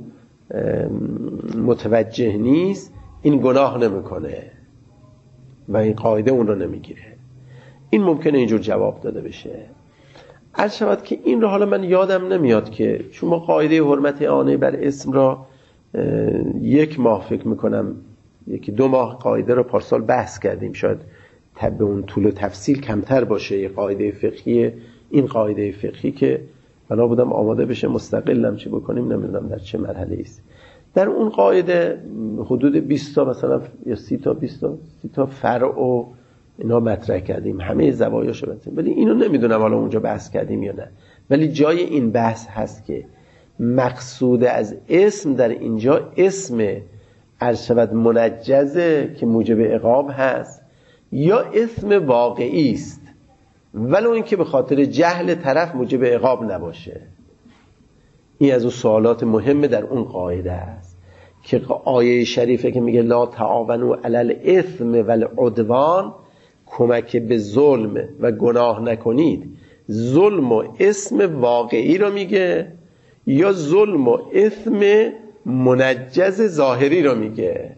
متوجه نیست، این گناه نمیکنه و این قاعده اون رو نمیگیره. این ممکنه اینجور جواب داده بشه. عرض شود که این رو حالا من یادم نمیاد که چون ما قاعده حرمت اعانه بر اسم را یک ماه فکر میکنم یکی دو ماه قاعده رو پارسال بحث کردیم، شاید به اون طول و تفصیل کمتر باشه. یه قاعده فقهی، این قاعده فقهی که بنا بودم آماده بشه مستقلم چی بکنیم، نمیدونم در چه مرحله است. در اون قاعده حدود بیست تا مثلا یا سی تا بیست تا سی تا فرع و اینا مطرح کردیم، همه زوایاشو بحثیم، ولی اینو نمیدونم حالا اونجا بحث کردیم یا نه. ولی جای این بحث هست که مقصود از اسم در اینجا اسم عرض شود منجزه که موجب عقاب هست یا اسم واقعی است ولو اینکه به خاطر جهل طرف موجب عقاب نباشه. این از اون سوالات مهمه در اون قاعده است که آیه شریفه که میگه لا تعاونوا علی الاثم والعدوان، کمک به ظلم و گناه نکنید. ظلم و اسم واقعی رو میگه یا ظلم و اسم منجز ظاهری رو میگه؟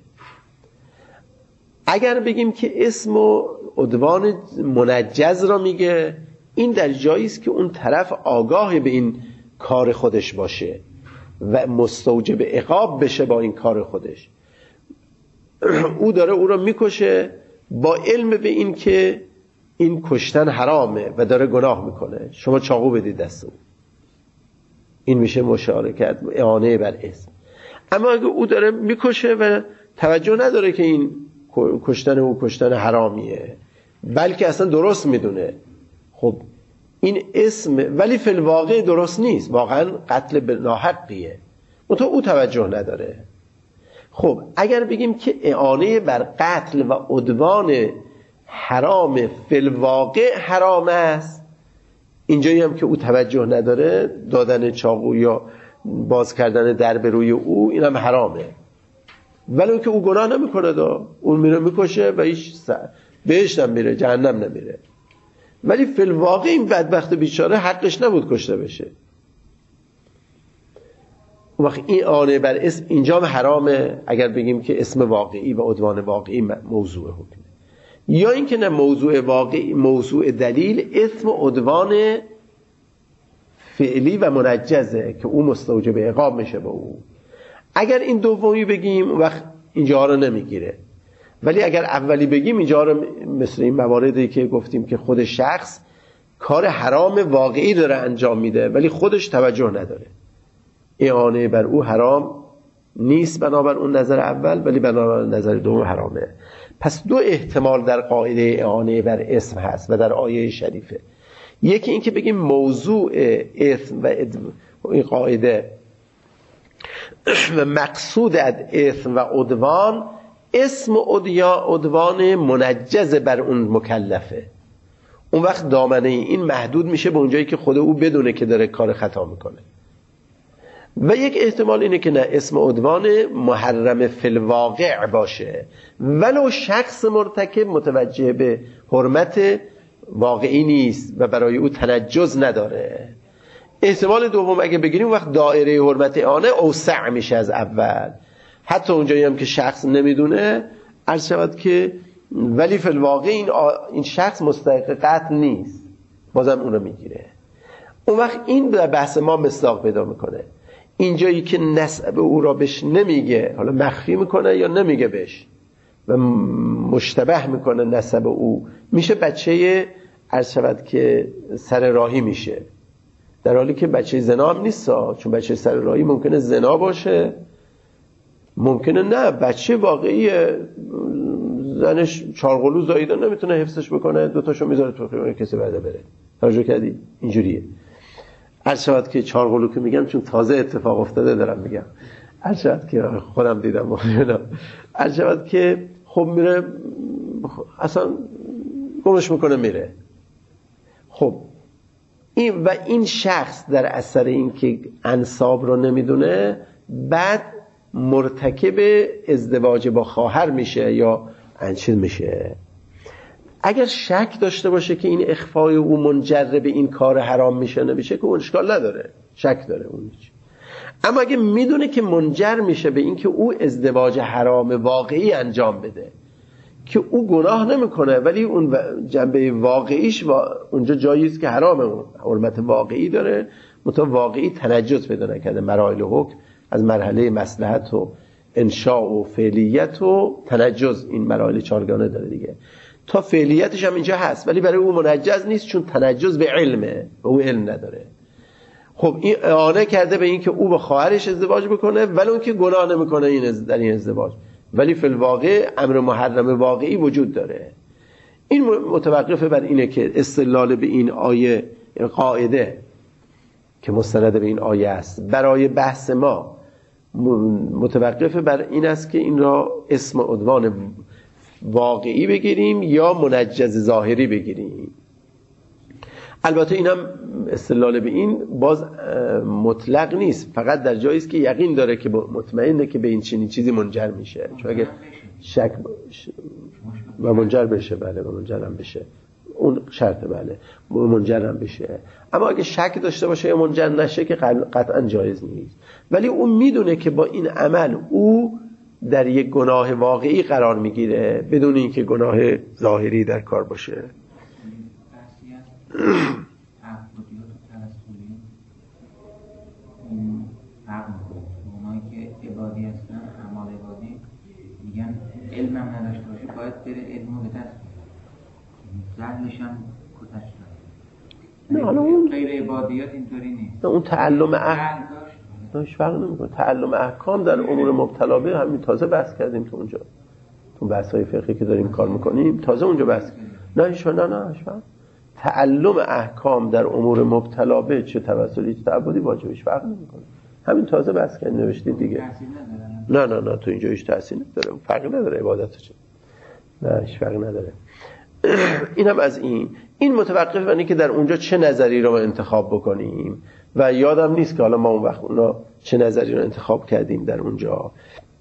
اگر بگیم که اسم و عدوان منجز رو میگه، این در جایی است که اون طرف آگاه به این کار خودش باشه و مستوجب عقاب بشه با این کار خودش. او داره او رو میکشه با علم به این که این کشتن حرامه و داره گناه میکنه، شما چاقو بدید دست او، این میشه مشارکت، اعانه بر اسم. اما اگه او داره میکشه و توجه نداره که این کشتن او کشتن حرامیه، بلکه اصلا درست میدونه، خب این اسم، ولی فی الواقع درست نیست، واقعا قتل به ناحقیه، منتها او توجه نداره. خب اگر بگیم که اعانه بر قتل و عدوان حرام فی الواقع حرام است، اینجایی هم که او توجه نداره، دادن چاقو یا باز کردن در به روی او، این هم حرامه، ولی اون که او گناه نمیکنه، دا اون میره میکشه و هیچ بهش نمیره، جهنم نمیره، ولی فی الواقع این بدبخت بیچاره حقش نبود کشته بشه. اون وقت این آنه بر اسم اینجا هم حرامه، اگر بگیم که اسم واقعی و عدوان واقعی موضوع حکمه. یا اینکه نه، موضوع واقعی، موضوع دلیل اسم و عدوان فعلی و منجزه که او مستوجب عقاب میشه با او. اگر این دومی بگیم وقت اینجا رو نمیگیره، ولی اگر اولی بگیم اینجا رو، مثل این مواردی که گفتیم که خود شخص کار حرام واقعی داره انجام میده ولی خودش توجه نداره، اعانه بر او حرام نیست بنابر اون نظر اول، ولی بنابر نظر دوم حرامه. پس دو احتمال در قاعده اعانه بر اسم هست و در آیه شریفه. یکی این که بگیم موضوع اسم و این قاعده و مقصود از اسم و عدوان، اسم و عدوان منجز بر اون مکلفه، اون وقت دامنه این محدود میشه به اونجایی که خود او بدونه که داره کار خطا میکنه. و یک احتمال اینه که نه، اسم عدوان محرم فی الواقع باشه ولو شخص مرتکب متوجه به حرمت واقعی نیست و برای او تنجز نداره. احتمال دوم اگه بگیریم وقت دایره حرمت آنه اوسع میشه از اول، حتی اونجایی هم که شخص نمیدونه، عرض شود که ولی فی الواقع این, این شخص مستحق قتل نیست، بازم اون رو میگیره. اون وقت این در بحث ما مصداق پیدا میکنه. اینجایی که نسب او را بهش نمیگه، حالا مخفی میکنه یا نمیگه بهش و مشتبه میکنه نسب او، میشه بچه عرض شود که سر راهی میشه، در حالی که بچه زنا هم نیست، چون بچه سر راهی ممکنه زنا باشه، ممکنه نه بچه واقعی زنش چارقلو زاییده نمیتونه حفظش بکنه، دوتاشو میذاره تو خیابون کسی بعدا بره. توجه کردی؟ اینجوریه. عرض شود که چارقلو که میگم چون تازه اتفاق افتاده دارم میگم، عرض شود که خودم دیدم، عرض شود که خب میره اصلا گمش میکنه میره. خب این و این شخص در اثر این که انساب رو نمیدونه، بعد مرتکب ازدواج با خواهر میشه یا انچین میشه. اگر شک داشته باشه که این اخفای او منجر به این کار حرام میشه نمیشه، که اون اشکال نداره، شک داره اون میشه. اما اگه میدونه که منجر میشه به این که او ازدواج حرام واقعی انجام بده، که او گناه نمیکنه ولی اون جنبه واقعیش اونجا جاییست که حرامه، اون حرمت واقعی داره، متو واقعی تنجس پیدا نکرده، مراحل حکم از مرحله مصلحت و انشاء و فعلیت و تنجس، این مراحل چارگانه داره دیگه. تا فعلیتش هم اینجا هست ولی برای او منجز نیست، چون تنجس به علمه و او علم نداره. خب این اعانه کرده به این که او با خواهرش ازدواج بکنه ولی اون که گناه نمیکنه این در این ازدواج، ولی فی الواقع امر محرم واقعی وجود داره. این متوقف بر اینه که استدلال به این آیه، قاعده که مستند به این آیه است برای بحث ما متوقف بر این است که این را اسم عدوان واقعی بگیریم یا منجز ظاهری بگیریم. البته اینم استدلال به این باز مطلق نیست، فقط در جایی است که یقین داره که مطمئنه که به این چنین چیزی منجر میشه. چون اگه شک و منجر بشه، بله و منجرم بشه، اون شرطه، بله منجرم بشه. اما اگه شک داشته باشه یا منجر نشه که قطعا جایز نیست. ولی اون میدونه که با این عمل او در یک گناه واقعی قرار میگیره بدون اینکه گناه ظاهری در کار باشه. اونایی که عبادی هستن، اعمال عبادی میگن علم هم نداشته باشه باید بره علمو به دست جهلش هم کتش نه. حالا اون غیر عبادیات اینطوری نیست. اون تعلم احکام داشت فرق نمیکنه. تعلم احکام در امور مبتلا به همین تازه بحث کردیم تو اونجا، تو بحث‌های فقهی که داریم کار میکنیم تازه اونجا بحث نه ایشون نه نه ایشون تعلم احکام در امور مبتلا به چه توسلی چه تعبدی واجبش فرق نمیکنه. همین تازه بحث کردیم نوشتید دیگه. نه نه نه تو اینجا هیچ تأثیر نداره، فرقی نداره عبادت چه. نه هیچ فرقی نداره. اینم از این این متوقف بر اینکه در اونجا چه نظری رو ما انتخاب بکنیم و یادم نیست که حالا ما اون وقت اونا چه نظری رو انتخاب کردیم در اونجا.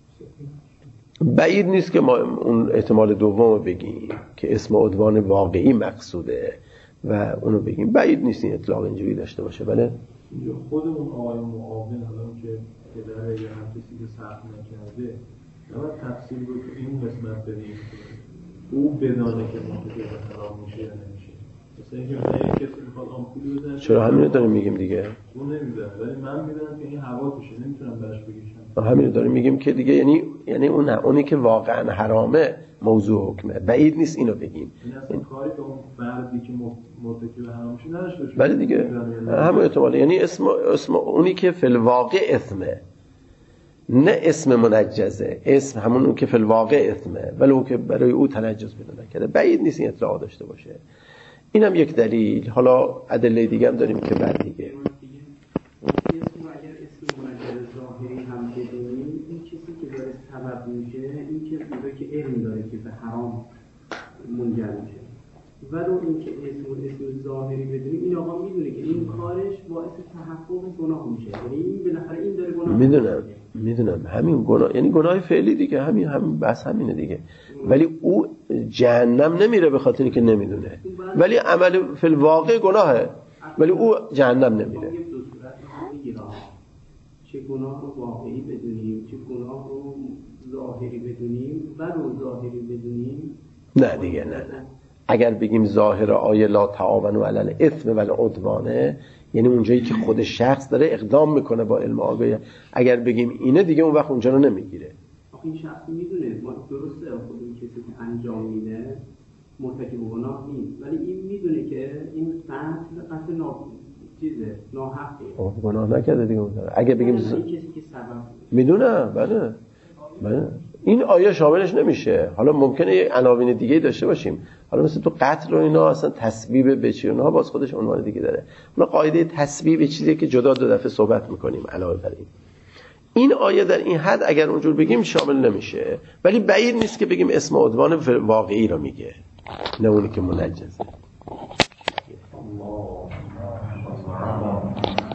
بعید نیست که ما اون احتمال دوم رو بگیم که اسم عدوان واقعی مقصوده و اونو بگیم. بعید نیست این اطلاق اینجوری داشته باشه. بله خودمون آقای معاون الان که پدر یا هر کسی که سخت نکرده نباید تفصیل رو تو این قسمت بدیم او بدانه که منتظر حرام میشه یا نمیشه. مثلا اینکه من یک کسی میخواد آمپولی بزنه، چرا همینو داریم میگیم دیگه. اون نمیدونه ولی من میدونم که این هوا توشه، نمیتونم برش بگیشم. همینو داریم میگیم که دیگه یعنی یعنی اون اونی که واقعا حرامه موضوع حکمه. بعید نیست اینو بگیم. این اصلا کاری که اون فردی که مرتکب حرام میشه نداشته باشه. ولی دیگه همون احتماله، یعنی اسم اسم اونی که فی الواقع اثمه، نه اسم منجزه، اسم همون اون که فی الواقع اثمه ولو که برای او تنجز پیدا نکرده. بعید نیست این اطلاع داشته باشه. اینم یک دلیل. حالا ادله دیگه هم داریم که بعد دیگه اگر اسم منجز ظاهری هم بدونیم، این چیزی که داره سبب میشه این که بوده که علم داره که به حرام منجر میشه. ولو این که اسم اسم ظاهری بدونیم، این آقا میدونه که این کارش باعث تحقق گناه میشه. یعنی این بالاخره این داره گناه میدونم میدونم همین گناه، یعنی گناه فعلی دیگه، همین همین بس همینه دیگه. ولی او جهنم نمیره به خاطر که نمیدونه، ولی عمل فی الواقع گناهه ولی او جهنم نمیره. چه گناه رو واقعی بدونیم، چه گناه رو ظاهری بدونیم، ولو ظاهری بدونیم نه دیگه نه نه اگر بگیم ظاهر آیه لا تعاونوا علی الاثم والعدوان، یعنی اونجایی که خود شخص داره اقدام میکنه با علم آگاهی، اگر بگیم اینه دیگه اون وقت اونجا رو نمیگیره. آخه این شخص میدونه درسته خود این کسی که انجام میده مرتکب گناه نیست، ولی این میدونه که این قتل قتل نا چیزه ناحقه. خب گناه نکرده دیگه اون داره. اگه بگیم ز... این کسی که سبب میدونه بله بله این آیه شاملش نمیشه. حالا ممکنه یه عناوین دیگه داشته باشیم، حالا مثل تو قتل و اینا اصلا تسبیب به چی اونها باز خودش عنوان دیگه داره. حالا قاعده تسبیب چیزی که جدا دو دفعه صحبت میکنیم علاوه بر این. این آیه در این حد اگر اونجور بگیم شامل نمیشه، ولی بعید نیست که بگیم اسم عدوان واقعی رو میگه، نه اونی که منجزه.